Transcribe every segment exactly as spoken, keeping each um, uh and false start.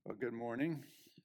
Well, good morning.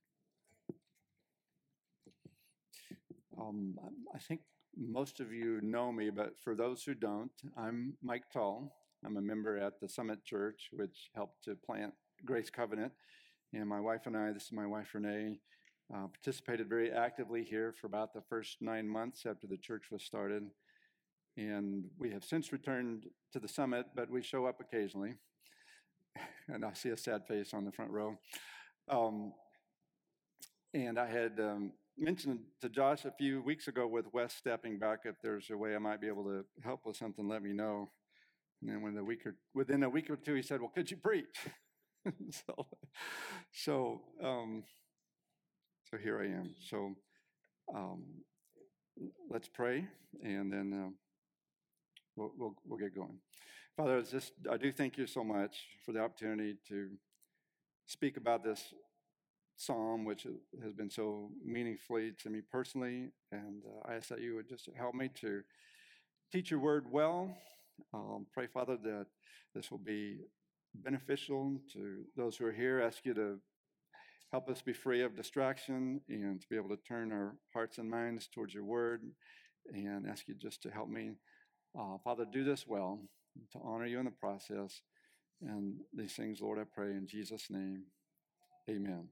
Um, I think most of you know me, but for those who don't, I'm Mike Tall. I'm a member at the Summit Church, which helped to plant Grace Covenant. And my wife and I, this is my wife Renee, uh, participated very actively here for about the first nine months after the church was started. And we have since returned to the Summit, but we show up occasionally. And I see a sad face on the front row. Um, and I had um, mentioned to Josh a few weeks ago with Wes stepping back, if there's a way I might be able to help with something, let me know. And then when the week or, within a week or two, he said, well, could you preach? so so, um, so here I am. So um, let's pray, and then uh, we'll, we'll, we'll get going. Father, it's just, I do thank you so much for the opportunity to speak about this psalm, which has been so meaningfully to me personally. And uh, I ask that you would just help me to teach your word well. Um, pray, Father, that this will be beneficial to those who are here. Ask you to help us be free of distraction and to be able to turn our hearts and minds towards your word. And ask you just to help me, uh, Father, do this well, to honor you in the process. And these things, Lord, I pray in Jesus' name. Amen.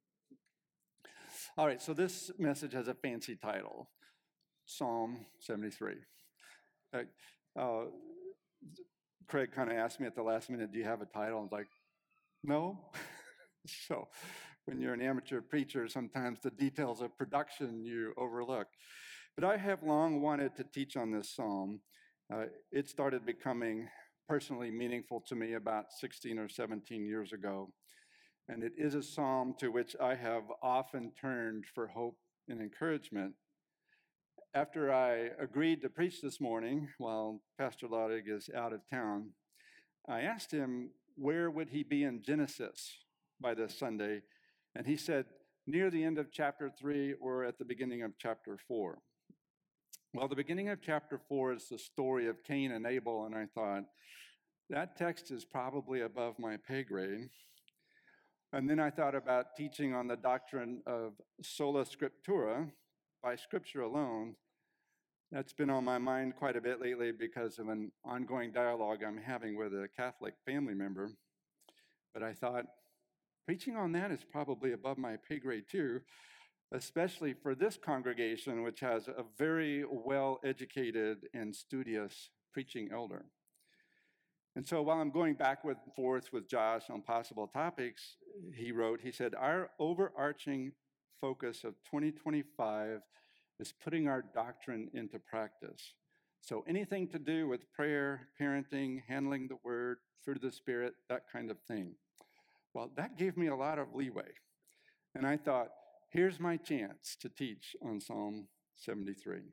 All right, so this message has a fancy title, Psalm seventy-three. Uh, uh, Craig kind of asked me at the last minute, do you have a title? I was like, no. So when you're an amateur preacher, sometimes the details of production you overlook. But I have long wanted to teach on this psalm. Uh, it started becoming personally meaningful to me about sixteen or seventeen years ago. And it is a psalm to which I have often turned for hope and encouragement. After I agreed to preach this morning, while Pastor Laudig is out of town, I asked him where would he be in Genesis by this Sunday, and he said near the end of chapter three or at the beginning of chapter four. Well, the beginning of chapter four is the story of Cain and Abel, and I thought, that text is probably above my pay grade. And then I thought about teaching on the doctrine of sola scriptura, by scripture alone. That's been on my mind quite a bit lately because of an ongoing dialogue I'm having with a Catholic family member. But I thought, preaching on that is probably above my pay grade too, especially for this congregation, which has a very well-educated and studious preaching elder. And so while I'm going back and forth with Josh on possible topics, he wrote, he said, our overarching focus of twenty twenty-five is putting our doctrine into practice. So anything to do with prayer, parenting, handling the word, fruit of the Spirit, that kind of thing. Well, that gave me a lot of leeway. And I thought, here's my chance to teach on Psalm seventy-three.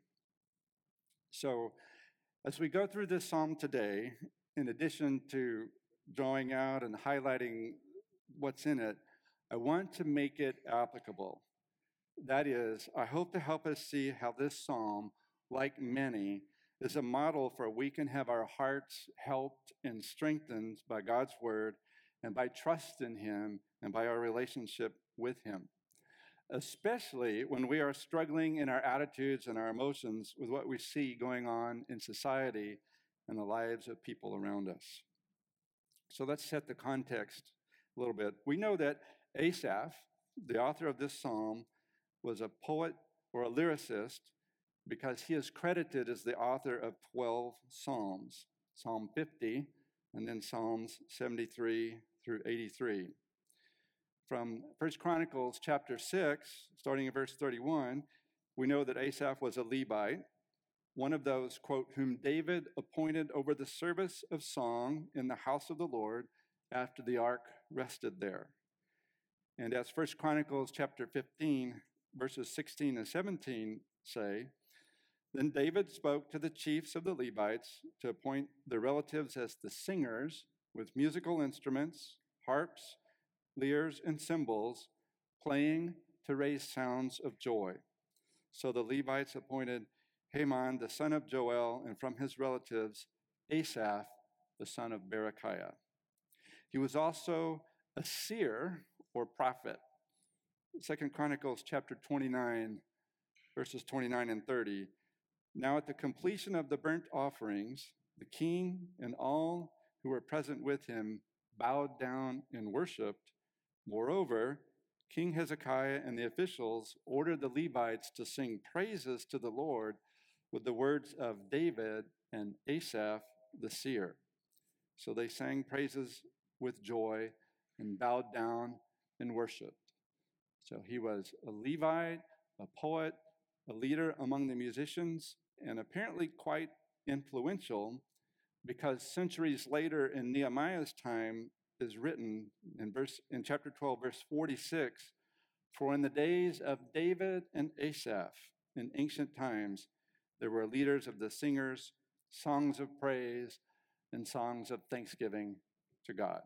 So as we go through this psalm today, in addition to drawing out and highlighting what's in it, I want to make it applicable. That is, I hope to help us see how this psalm, like many, is a model for we can have our hearts helped and strengthened by God's word and by trust in him and by our relationship with him, especially when we are struggling in our attitudes and our emotions with what we see going on in society and the lives of people around us. So let's set the context a little bit. We know that Asaph, the author of this psalm, was a poet or a lyricist because he is credited as the author of twelve psalms, Psalm fifty, and then Psalms seventy-three through eighty-three. From First Chronicles chapter six, starting in verse thirty-one, we know that Asaph was a Levite, one of those, quote, whom David appointed over the service of song in the house of the Lord after the ark rested there. And as First Chronicles chapter fifteen, verses sixteen and seventeen say, then David spoke to the chiefs of the Levites to appoint their relatives as the singers with musical instruments, harps, lyres, and cymbals, playing to raise sounds of joy. So the Levites appointed Heman, the son of Joel, and from his relatives, Asaph, the son of Berechiah. He was also a seer, or prophet. Second Chronicles chapter twenty-nine, verses twenty-nine and thirty. Now at the completion of the burnt offerings, the king and all who were present with him bowed down and worshiped. Moreover, King Hezekiah and the officials ordered the Levites to sing praises to the Lord with the words of David and Asaph the seer. So they sang praises with joy and bowed down and worshiped. So he was a Levite, a poet, a leader among the musicians, and apparently quite influential, because centuries later in Nehemiah's time is written in verse in chapter twelve, verse forty-six, for in the days of David and Asaph in ancient times, there were leaders of the singers, songs of praise, and songs of thanksgiving to God.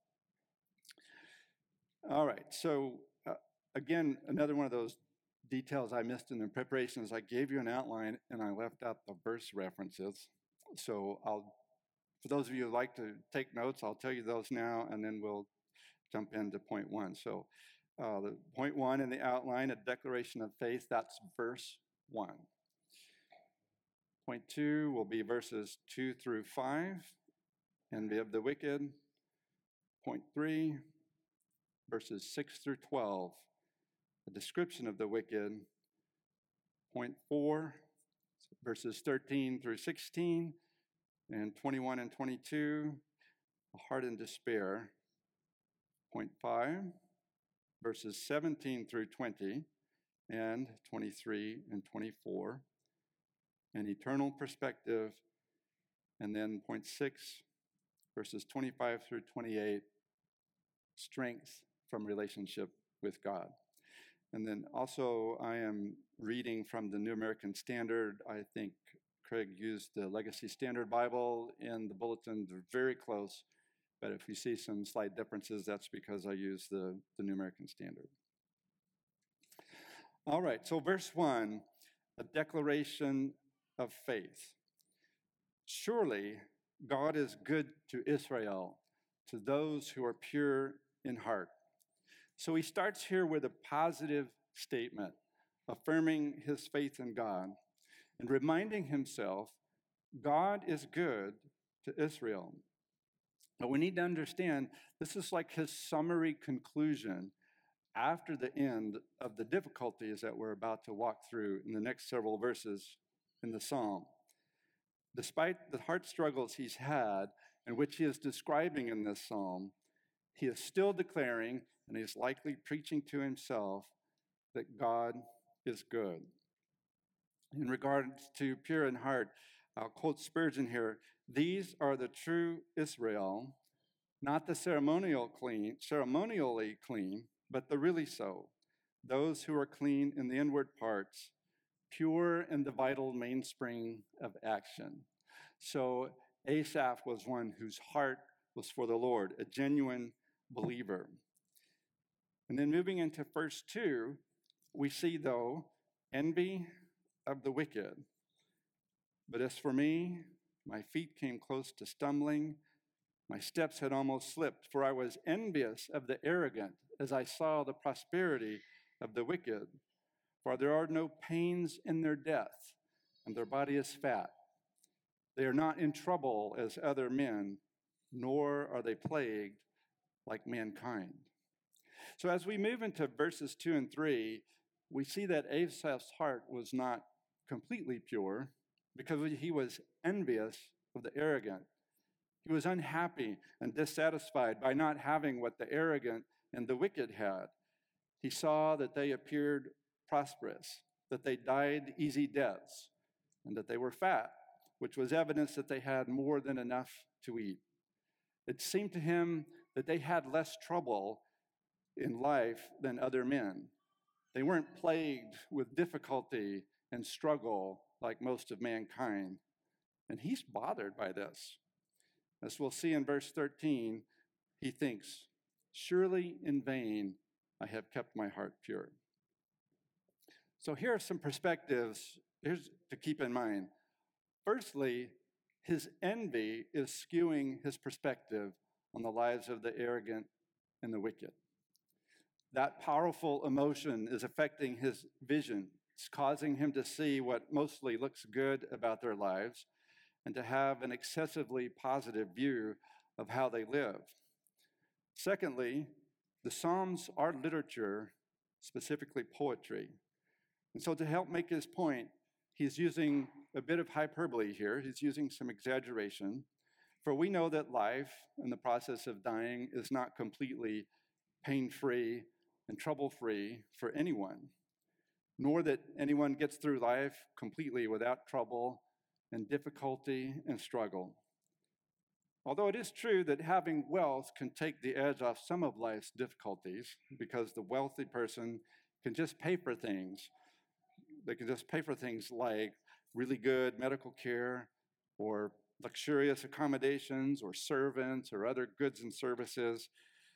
All right, so uh, again, another one of those details I missed in the preparation is I gave you an outline and I left out the verse references. So I'll, for those of you who like to take notes, I'll tell you those now, and then we'll jump into point one. So uh, the point one in the outline, a declaration of faith, that's verse one. Point two will be verses two through five, envy of the wicked. Point three, verses six through twelve, a description of the wicked. Point four, verses thirteen through sixteen, and twenty-one and twenty-two, a heart in despair. Point five, verses seventeen through twenty, and twenty-three and twenty-four, an eternal perspective. And then point six, verses twenty-five through twenty-eight, strength from relationship with God. And then also I am reading from the New American Standard. I think Craig used the Legacy Standard Bible in the bulletin. They're very close, but if you see some slight differences, that's because I use the, the New American Standard. All right, so verse one, a declaration of faith. Surely God is good to Israel, to those who are pure in heart. So he starts here with a positive statement, affirming his faith in God and reminding himself God is good to Israel. But we need to understand this is like his summary conclusion after the end of the difficulties that we're about to walk through in the next several verses in the psalm. Despite the heart struggles he's had, and which he is describing in this psalm, he is still declaring, and he is likely preaching to himself, that God is good. In regards to pure in heart, I'll quote Spurgeon here, these are the true Israel, not the ceremonial clean, ceremonially clean, but the really so, those who are clean in the inward parts, pure in the vital mainspring of action. So Asaph was one whose heart was for the Lord, a genuine believer. And then moving into verse two, we see, though, envy of the wicked. But as for me, my feet came close to stumbling. My steps had almost slipped, for I was envious of the arrogant as I saw the prosperity of the wicked. For there are no pains in their death, and their body is fat. They are not in trouble as other men, nor are they plagued like mankind. So as we move into verses two and three, we see that Asaph's heart was not completely pure because he was envious of the arrogant. He was unhappy and dissatisfied by not having what the arrogant and the wicked had. He saw that they appeared prosperous, that they died easy deaths, and that they were fat, which was evidence that they had more than enough to eat. It seemed to him that they had less trouble in life than other men. They weren't plagued with difficulty and struggle like most of mankind. And he's bothered by this. As we'll see in verse thirteen, he thinks, surely in vain I have kept my heart pure. So here are some perspectives here's to keep in mind. Firstly, his envy is skewing his perspective on the lives of the arrogant and the wicked. That powerful emotion is affecting his vision. It's causing him to see what mostly looks good about their lives and to have an excessively positive view of how they live. Secondly, the Psalms are literature, specifically poetry. And so to help make his point, he's using a bit of hyperbole here. He's using some exaggeration. For we know that life and the process of dying is not completely pain-free and trouble-free for anyone, nor that anyone gets through life completely without trouble and difficulty and struggle. Although it is true that having wealth can take the edge off some of life's difficulties, because the wealthy person can just pay for things. They can just pay for things like really good medical care or luxurious accommodations or servants or other goods and services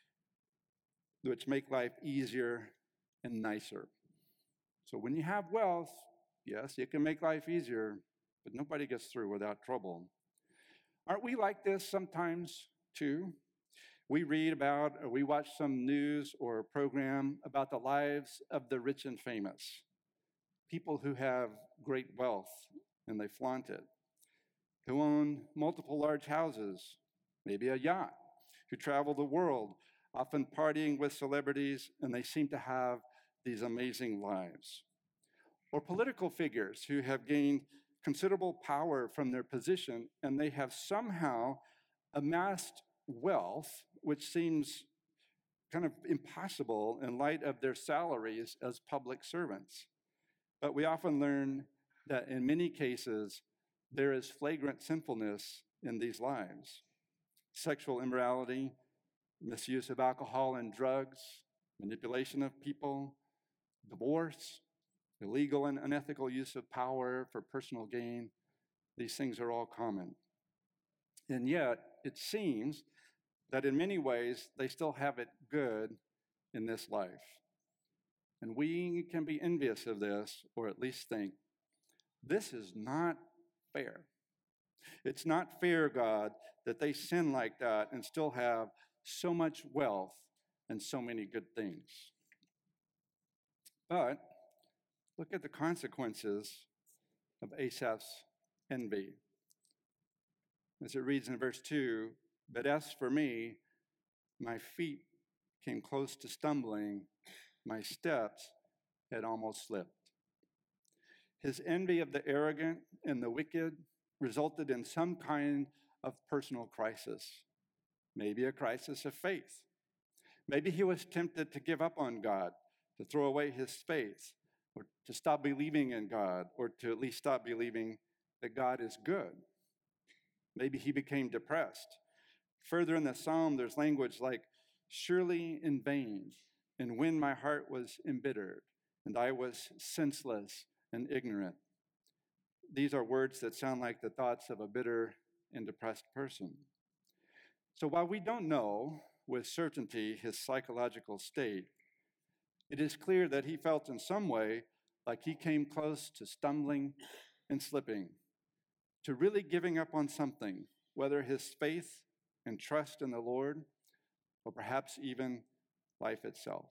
which make life easier and nicer. So when you have wealth, yes, you can make life easier, but nobody gets through without trouble. Aren't we like this sometimes too? We read about or we watch some news or program about the lives of the rich and famous, people who have great wealth and they flaunt it, who own multiple large houses, maybe a yacht, who travel the world, often partying with celebrities, and they seem to have these amazing lives. Or political figures who have gained considerable power from their position, and they have somehow amassed wealth, which seems kind of impossible in light of their salaries as public servants. But we often learn that in many cases, there is flagrant sinfulness in these lives. Sexual immorality, misuse of alcohol and drugs, manipulation of people, divorce, illegal and unethical use of power for personal gain. These things are all common. And yet, it seems that in many ways, they still have it good in this life. And we can be envious of this, or at least think, this is not fair. It's not fair, God, that they sin like that and still have so much wealth and so many good things. But look at the consequences of Asaph's envy. As it reads in verse two, but as for me, my feet came close to stumbling, my steps had almost slipped. His envy of the arrogant and the wicked resulted in some kind of personal crisis, maybe a crisis of faith. Maybe he was tempted to give up on God, to throw away his faith, or to stop believing in God, or to at least stop believing that God is good. Maybe he became depressed. Further in the psalm, there's language like, surely in vain, and when my heart was embittered, and I was senseless and ignorant. These are words that sound like the thoughts of a bitter and depressed person. So while we don't know with certainty his psychological state, it is clear that he felt in some way like he came close to stumbling and slipping, to really giving up on something, whether his faith and trust in the Lord, or perhaps even life itself.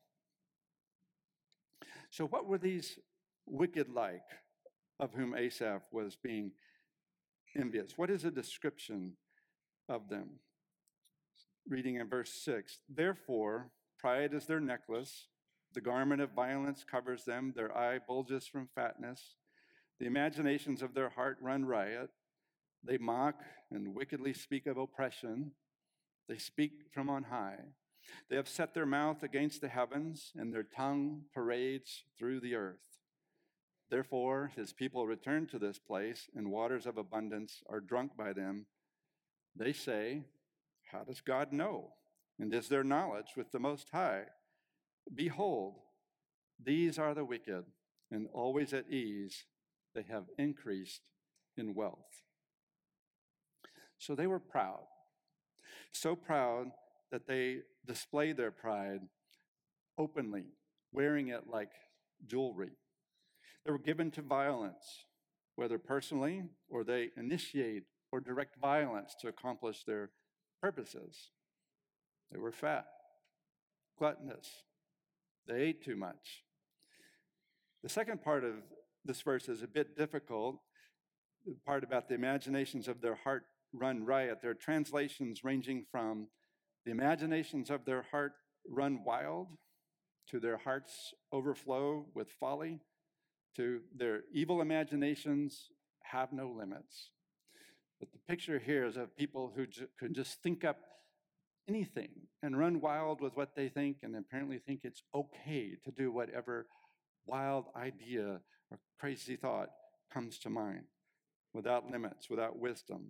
So what were these wicked like of whom Asaph was being envious? What is a description of them? Reading in verse six, therefore, pride is their necklace, the garment of violence covers them, their eye bulges from fatness, the imaginations of their heart run riot, they mock and wickedly speak of oppression, they speak from on high. They have set their mouth against the heavens, and their tongue parades through the earth. Therefore, his people return to this place, and waters of abundance are drunk by them. They say, how does God know? And is there knowledge with the Most High? Behold, these are the wicked, and always at ease, they have increased in wealth. So they were proud, so proud that they display their pride openly, wearing it like jewelry. They were given to violence, whether personally or they initiate or direct violence to accomplish their purposes. They were fat, gluttonous. They ate too much. The second part of this verse is a bit difficult. The part about the imaginations of their heart run riot. There are translations ranging from the imaginations of their heart run wild to their hearts overflow with folly to their evil imaginations have no limits. But the picture here is of people who ju- can just think up anything and run wild with what they think and apparently think it's okay to do whatever wild idea or crazy thought comes to mind without limits, without wisdom.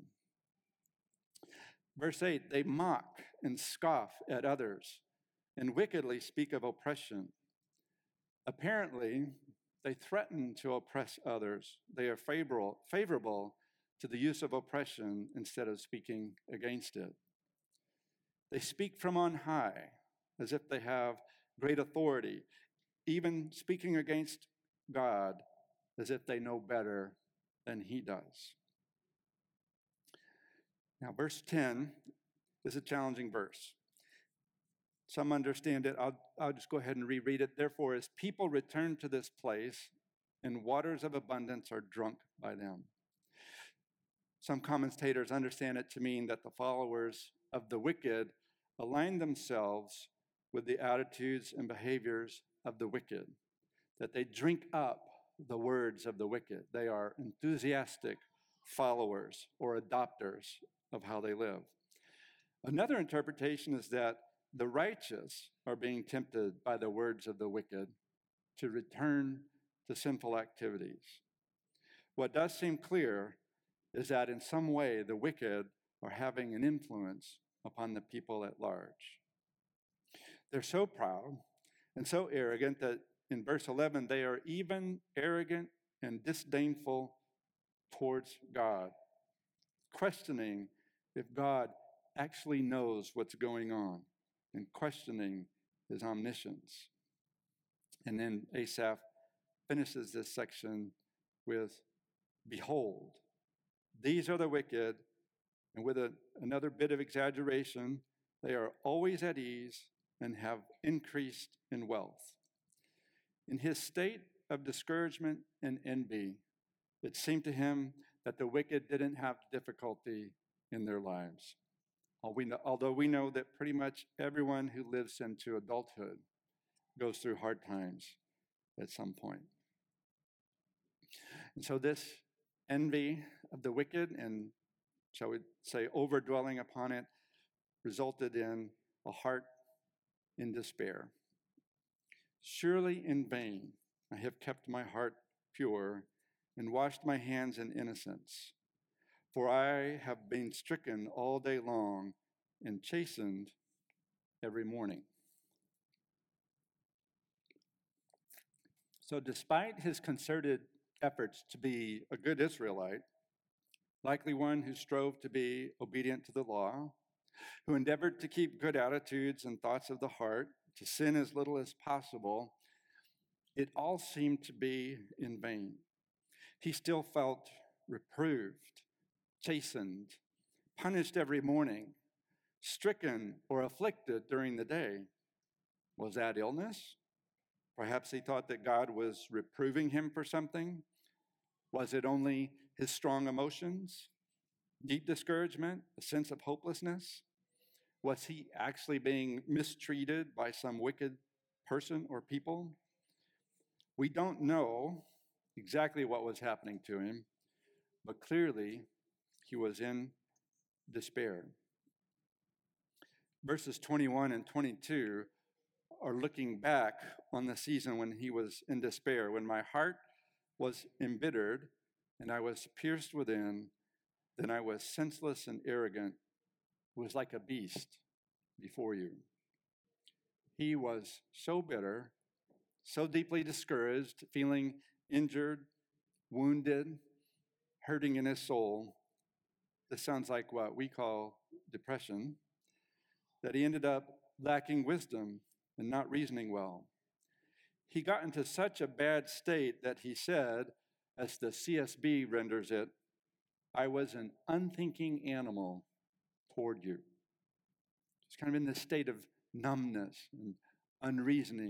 Verse eight, they mock and scoff at others and wickedly speak of oppression. Apparently, they threaten to oppress others. They are favorable, favorable to the use of oppression instead of speaking against it. They speak from on high as if they have great authority, even speaking against God as if they know better than he does. Now, verse ten is a challenging verse. Some understand it. I'll, I'll just go ahead and reread it. Therefore, as people return to this place, and waters of abundance are drunk by them. Some commentators understand it to mean that the followers of the wicked align themselves with the attitudes and behaviors of the wicked, that they drink up the words of the wicked. They are enthusiastic followers or adopters of how they live. Another interpretation is that the righteous are being tempted by the words of the wicked to return to sinful activities. What does seem clear is that in some way the wicked are having an influence upon the people at large. They're so proud and so arrogant that in verse eleven, they are even arrogant and disdainful towards God, questioning if God actually knows what's going on and questioning his omniscience. And then Asaph finishes this section with, behold, these are the wicked, and with a, another bit of exaggeration, they are always at ease and have increased in wealth. In his state of discouragement and envy, it seemed to him that the wicked didn't have difficulty in their lives. Although we know that pretty much everyone who lives into adulthood goes through hard times at some point. And so this envy of the wicked and, shall we say, overdwelling upon it resulted in a heart in despair. Surely in vain I have kept my heart pure and washed my hands in innocence. For I have been stricken all day long and chastened every morning. So despite his concerted efforts to be a good Israelite, likely one who strove to be obedient to the law, who endeavored to keep good attitudes and thoughts of the heart, to sin as little as possible, it all seemed to be in vain. He still felt reproved, chastened, punished every morning, stricken or afflicted during the day. Was that illness? Perhaps he thought that God was reproving him for something. Was it only his strong emotions, deep discouragement, a sense of hopelessness? Was he actually being mistreated by some wicked person or people? We don't know exactly what was happening to him, but clearly he was in despair. Verses twenty-one and twenty-two are looking back on the season when he was in despair, when my heart was embittered and I was pierced within, then I was senseless and arrogant, was like a beast before you. He was so bitter, so deeply discouraged, feeling injured, wounded, hurting in his soul. This sounds like what we call depression, that he ended up lacking wisdom and not reasoning well. He got into such a bad state that he said, as the C S B renders it, I was an unthinking animal toward you. It's kind of in this state of numbness and unreasoning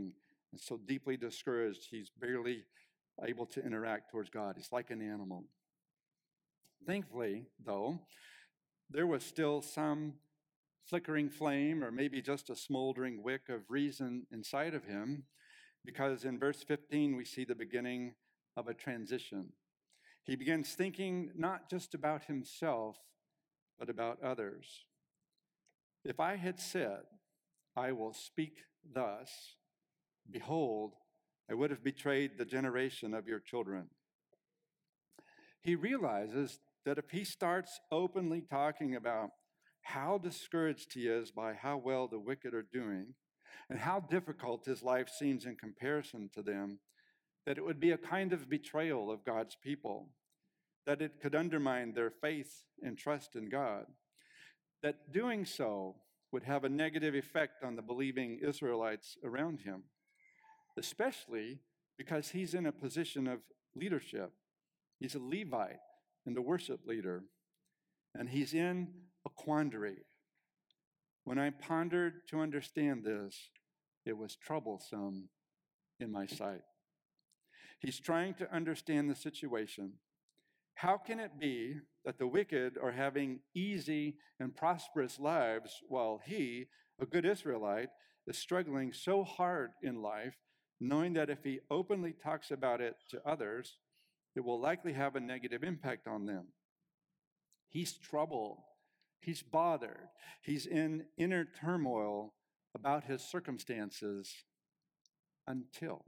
and so deeply discouraged he's barely able to interact towards God. He's like an animal. Thankfully, though, there was still some flickering flame, or maybe just a smoldering wick of reason inside of him, because in verse fifteen we see the beginning of a transition. He begins thinking not just about himself, but about others. If I had said, I will speak thus, behold, I would have betrayed the generation of your children. He realizes that if he starts openly talking about how discouraged he is by how well the wicked are doing and how difficult his life seems in comparison to them, that it would be a kind of betrayal of God's people, that it could undermine their faith and trust in God, that doing so would have a negative effect on the believing Israelites around him, especially because he's in a position of leadership. He's a Levite and a worship leader, and he's in a quandary. When I pondered to understand this, it was troublesome in my sight. He's trying to understand the situation. How can it be that the wicked are having easy and prosperous lives while he, a good Israelite, is struggling so hard in life, knowing that if he openly talks about it to others, it will likely have a negative impact on them? He's troubled. He's bothered. He's in inner turmoil about his circumstances until,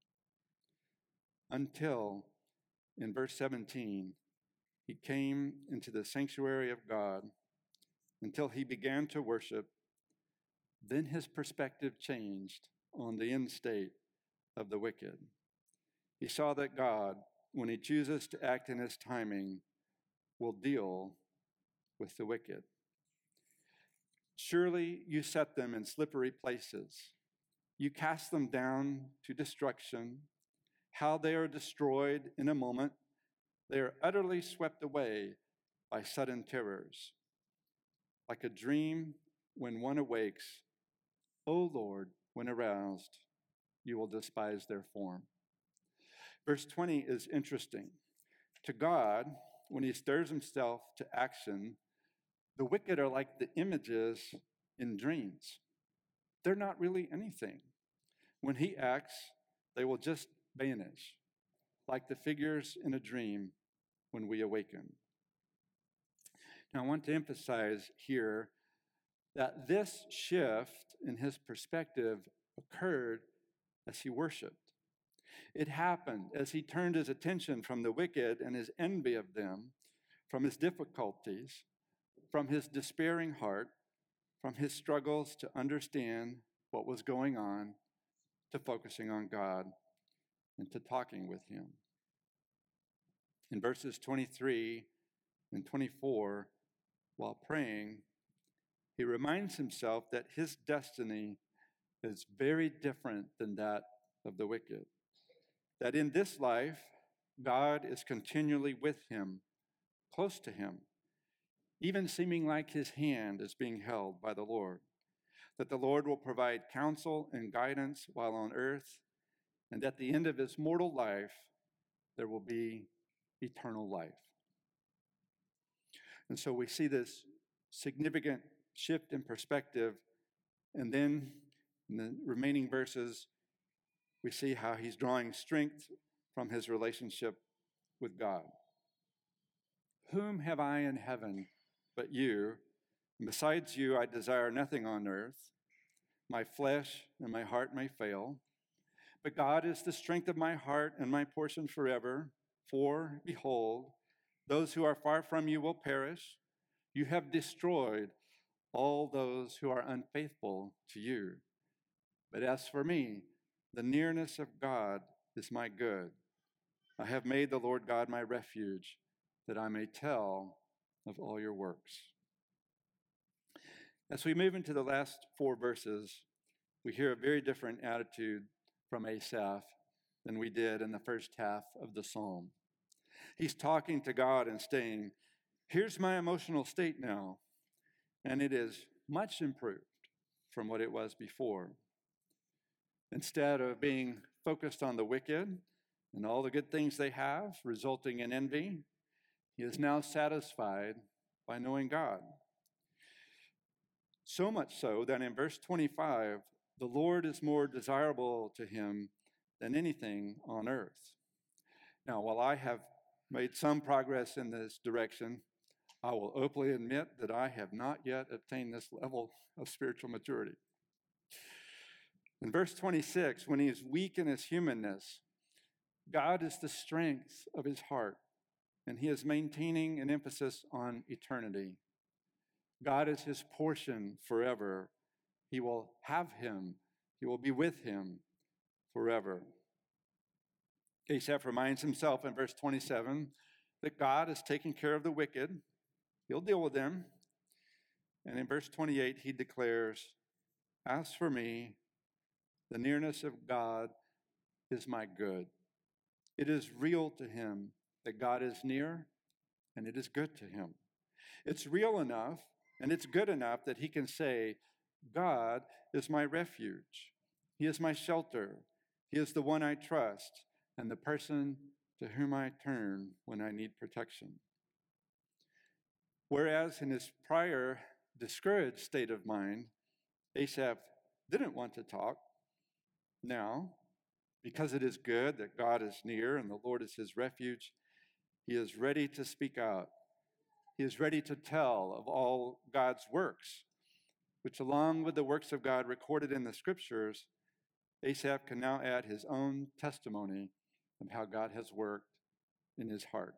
until in verse seventeen, he came into the sanctuary of God, until he began to worship. Then his perspective changed on the end state of the wicked. He saw that God, when he chooses to act in his timing, will deal with the wicked. Surely you set them in slippery places. You cast them down to destruction. How they are destroyed in a moment. They are utterly swept away by sudden terrors. Like a dream when one awakes, O Lord, when aroused, you will despise their form. Verse twenty is interesting. To God, when he stirs himself to action, the wicked are like the images in dreams. They're not really anything. When he acts, they will just vanish, like the figures in a dream when we awaken. Now, I want to emphasize here that this shift in his perspective occurred as he worshiped. It happened as he turned his attention from the wicked and his envy of them, from his difficulties, from his despairing heart, from his struggles to understand what was going on, to focusing on God and to talking with him. In verses twenty-three and twenty-four, while praying, he reminds himself that his destiny is very different than that of the wicked. That in this life, God is continually with him, close to him, even seeming like his hand is being held by the Lord. That the Lord will provide counsel and guidance while on earth, and at the end of his mortal life, there will be eternal life. And so we see this significant shift in perspective, and then in the remaining verses, we see how he's drawing strength from his relationship with God. Whom have I in heaven but you? And besides you, I desire nothing on earth. My flesh and my heart may fail, but God is the strength of my heart and my portion forever. For, behold, those who are far from you will perish. You have destroyed all those who are unfaithful to you. But as for me, the nearness of God is my good. I have made the Lord God my refuge, that I may tell of all your works. As we move into the last four verses, we hear a very different attitude from Asaph than we did in the first half of the psalm. He's talking to God and saying, here's my emotional state now, and it is much improved from what it was before. Instead of being focused on the wicked and all the good things they have, resulting in envy, he is now satisfied by knowing God. So much so that in verse twenty-five, the Lord is more desirable to him than anything on earth. Now, while I have made some progress in this direction, I will openly admit that I have not yet attained this level of spiritual maturity. In verse twenty-six, when he is weak in his humanness, God is the strength of his heart, and he is maintaining an emphasis on eternity. God is his portion forever. He will have him. He will be with him forever. Asaph reminds himself in verse twenty-seven that God is taking care of the wicked. He'll deal with them. And in verse twenty-eight, he declares, "As for me, the nearness of God is my good." It is real to him that God is near, and it is good to him. It's real enough, and it's good enough that he can say, God is my refuge. He is my shelter. He is the one I trust, and the person to whom I turn when I need protection. Whereas in his prior discouraged state of mind, Asaph didn't want to talk. Now, because it is good that God is near and the Lord is his refuge, he is ready to speak out. He is ready to tell of all God's works, which along with the works of God recorded in the scriptures, Asaph can now add his own testimony of how God has worked in his heart.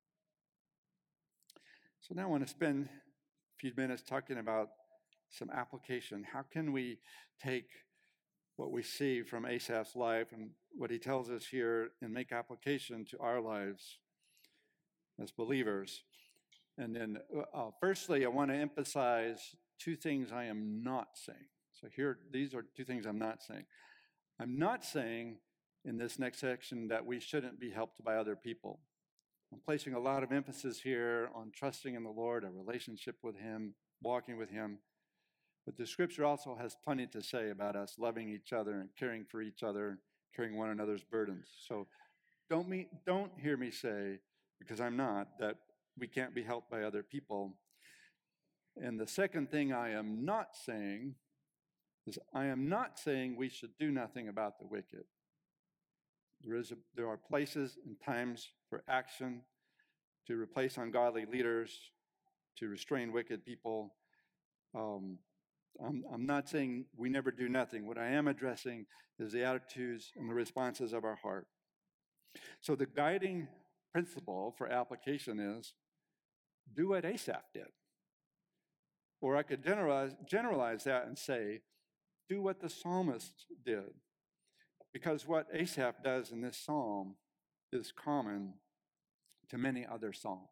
So now I want to spend a few minutes talking about some application. How can we take what we see from Asaph's life and what he tells us here and make application to our lives as believers? And then, uh, firstly, I want to emphasize two things I am not saying. So here, these are two things I'm not saying. I'm not saying in this next section that we shouldn't be helped by other people. I'm placing a lot of emphasis here on trusting in the Lord, a relationship with him, walking with him. But the scripture also has plenty to say about us loving each other and caring for each other, carrying one another's burdens. So don't, me, don't hear me say, because I'm not, that we can't be helped by other people. And the second thing I am not saying is I am not saying we should do nothing about the wicked. There is a, there are places and times for action to replace ungodly leaders, to restrain wicked people. Um, I'm, I'm not saying we never do nothing. What I am addressing is the attitudes and the responses of our heart. So the guiding principle for application is do what Asaph did. Or I could generalize, generalize that and say, do what the psalmist did. Because what Asaph does in this psalm is common to many other psalms.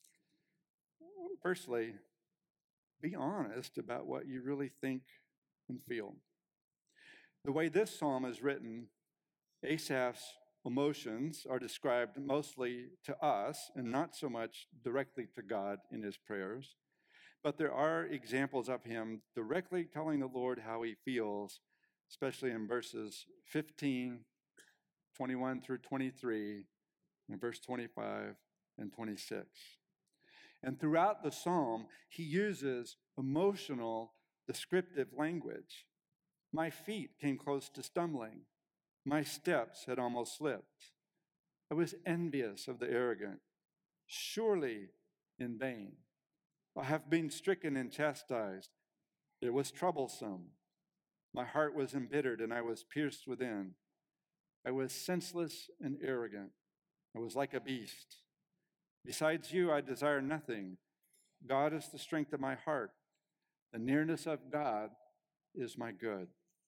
Firstly, be honest about what you really think and feel. The way this psalm is written, Asaph's emotions are described mostly to us and not so much directly to God in his prayers. But there are examples of him directly telling the Lord how he feels, especially in verses fifteen, twenty-one through twenty-three, and verse twenty-five and twenty-six. And throughout the psalm, he uses emotional, descriptive language. My feet came close to stumbling. My steps had almost slipped. I was envious of the arrogant, surely in vain. I have been stricken and chastised. It was troublesome. My heart was embittered and I was pierced within. I was senseless and arrogant. I was like a beast. Besides you, I desire nothing. God is the strength of my heart. The nearness of God is my good.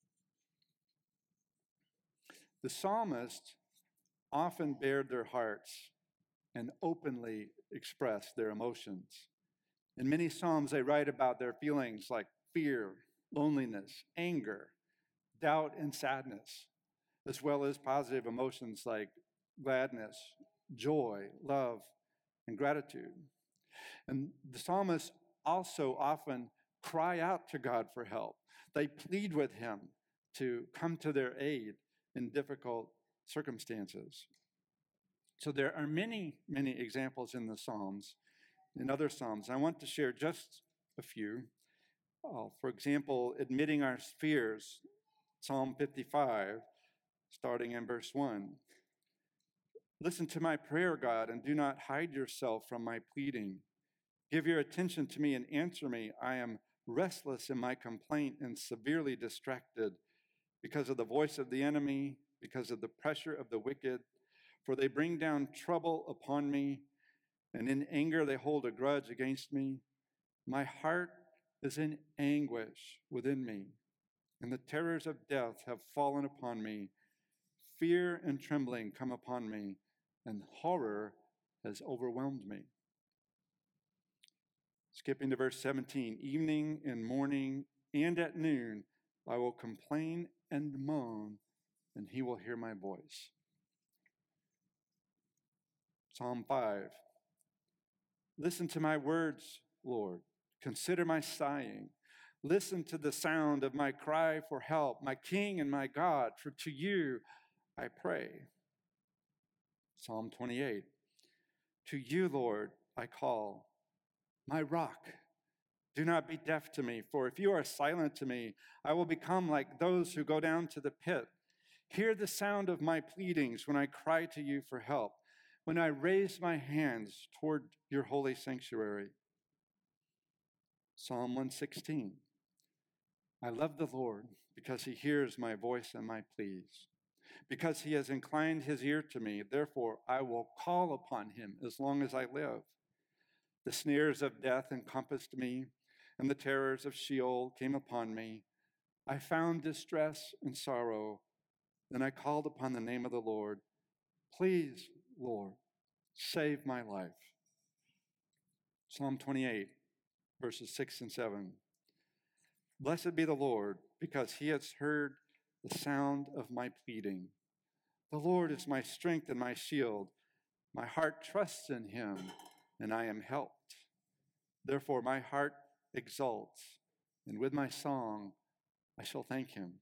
The psalmists often bared their hearts and openly expressed their emotions. In many psalms, they write about their feelings like fear, loneliness, anger, doubt, and sadness, as well as positive emotions like gladness, joy, love, and gratitude. And the psalmists also often cry out to God for help. They plead with him. to come to their aid in difficult circumstances. So there are many, many examples in the Psalms, in other Psalms. I want to share just a few. Uh, for example, admitting our fears, Psalm fifty-five, starting in verse one. Listen to my prayer, God, and do not hide yourself from my pleading. Give your attention to me and answer me. I am restless in my complaint and severely distracted because of the voice of the enemy, because of the pressure of the wicked. For they bring down trouble upon me, and in anger they hold a grudge against me. My heart is in anguish within me, and the terrors of death have fallen upon me. Fear and trembling come upon me, and horror has overwhelmed me. Skipping to verse seventeen, evening and morning and at noon, I will complain and moan, and he will hear my voice. Psalm five, listen to my words, Lord. Consider my sighing. Listen to the sound of my cry for help, my King and my God, for to you I pray. Psalm twenty-eight, to you, Lord, I call, my rock. Do not be deaf to me, for if you are silent to me, I will become like those who go down to the pit. Hear the sound of my pleadings when I cry to you for help, when I raise my hands toward your holy sanctuary. Psalm one sixteen, I love the Lord because he hears my voice and my pleas. Because he has inclined his ear to me, therefore I will call upon him as long as I live. The snares of death encompassed me, and the terrors of Sheol came upon me. I found distress and sorrow. Then I called upon the name of the Lord. Please, Lord, save my life. Psalm twenty-eight, verses six and seven. Blessed be the Lord, because he has heard the sound of my pleading. The Lord is my strength and my shield. My heart trusts in him, and I am helped. Therefore my heart exults, and with my song I shall thank him.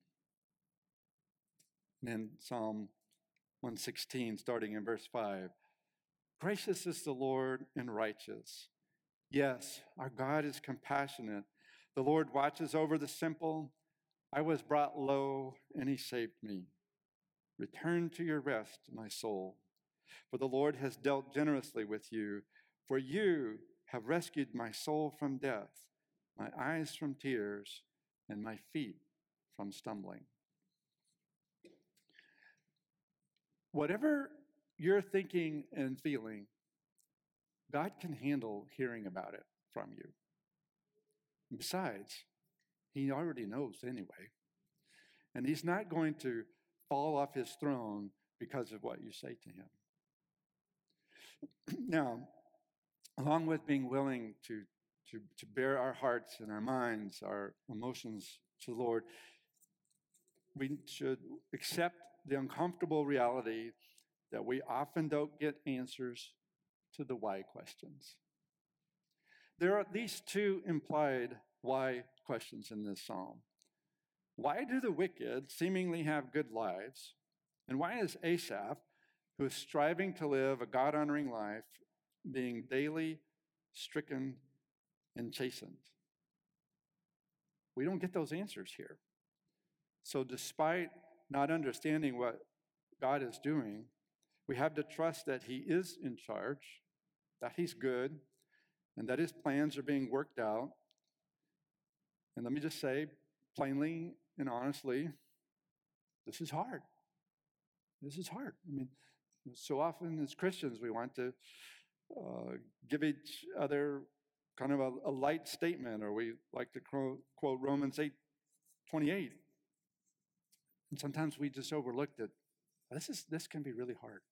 And then Psalm one sixteen, starting in verse five. Gracious is the Lord and righteous. Yes, our God is compassionate. The Lord watches over the simple. I was brought low, and he saved me. Return to your rest, my soul, for the Lord has dealt generously with you. For you have rescued my soul from death, my eyes from tears, and my feet from stumbling. Whatever you're thinking and feeling, God can handle hearing about it from you. Besides, he already knows anyway. And he's not going to fall off his throne because of what you say to him. Now, along with being willing to, to, to bear our hearts and our minds, our emotions to the Lord, we should accept the uncomfortable reality that we often don't get answers to the why questions. There are at least two implied why questions in this psalm. Why do the wicked seemingly have good lives? And why is Asaph, who is striving to live a God-honoring life, being daily stricken and chastened? We don't get those answers here. So despite not understanding what God is doing, we have to trust that he is in charge, that he's good, and that his plans are being worked out. And let me just say plainly and honestly, this is hard. This is hard. I mean, so often as Christians, we want to uh, give each other kind of a, a light statement, or we like to quote, quote Romans eight twenty-eight. And sometimes we just overlook that this is this can be really hard.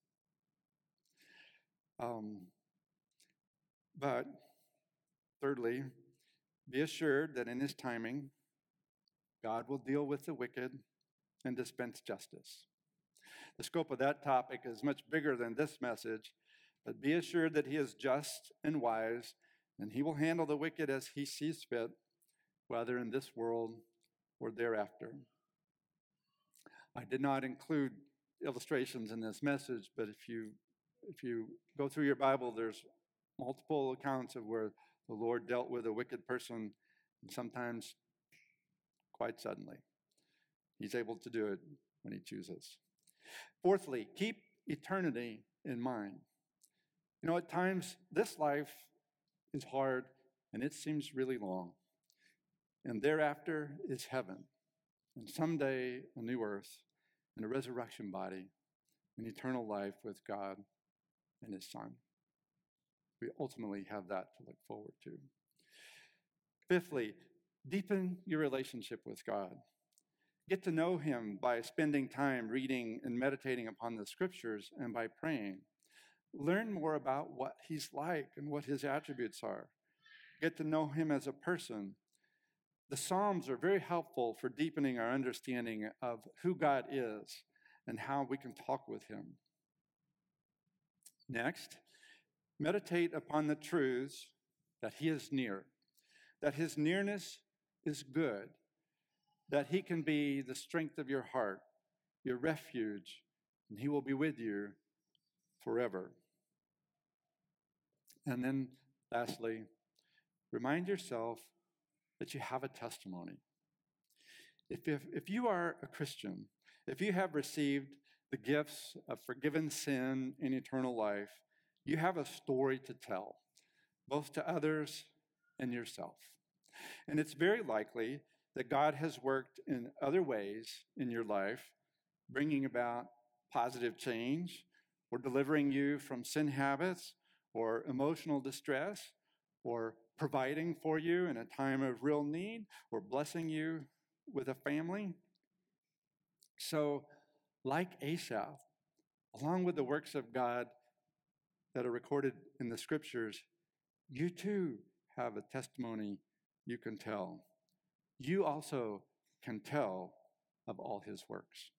Um, but thirdly, be assured that in his timing, God will deal with the wicked and dispense justice. The scope of that topic is much bigger than this message, but be assured that he is just and wise, and he will handle the wicked as he sees fit, whether in this world or thereafter. I did not include illustrations in this message, but if you if you go through your Bible, there's multiple accounts of where the Lord dealt with a wicked person, and sometimes quite suddenly. He's able to do it when he chooses. Fourthly, keep eternity in mind. You know, at times, this life is hard and it seems really long. And thereafter is heaven. And someday, a new earth and a resurrection body, an eternal life with God and his Son. We ultimately have that to look forward to. Fifthly, deepen your relationship with God. Get to know him by spending time reading and meditating upon the scriptures and by praying. Learn more about what he's like and what his attributes are. Get to know him as a person. The Psalms are very helpful for deepening our understanding of who God is and how we can talk with him. Next, meditate upon the truths that he is near, that his nearness is good, that he can be the strength of your heart, your refuge, and he will be with you forever. And then lastly, remind yourself that you have a testimony. If, if, if you are a Christian, if you have received the gifts of forgiven sin and eternal life, you have a story to tell, both to others and yourself. And it's very likely that God has worked in other ways in your life, bringing about positive change, or delivering you from sin habits, or emotional distress, or providing for you in a time of real need, or blessing you with a family. So, like Asaph, along with the works of God that are recorded in the scriptures, you too have a testimony you can tell. You also can tell of all his works.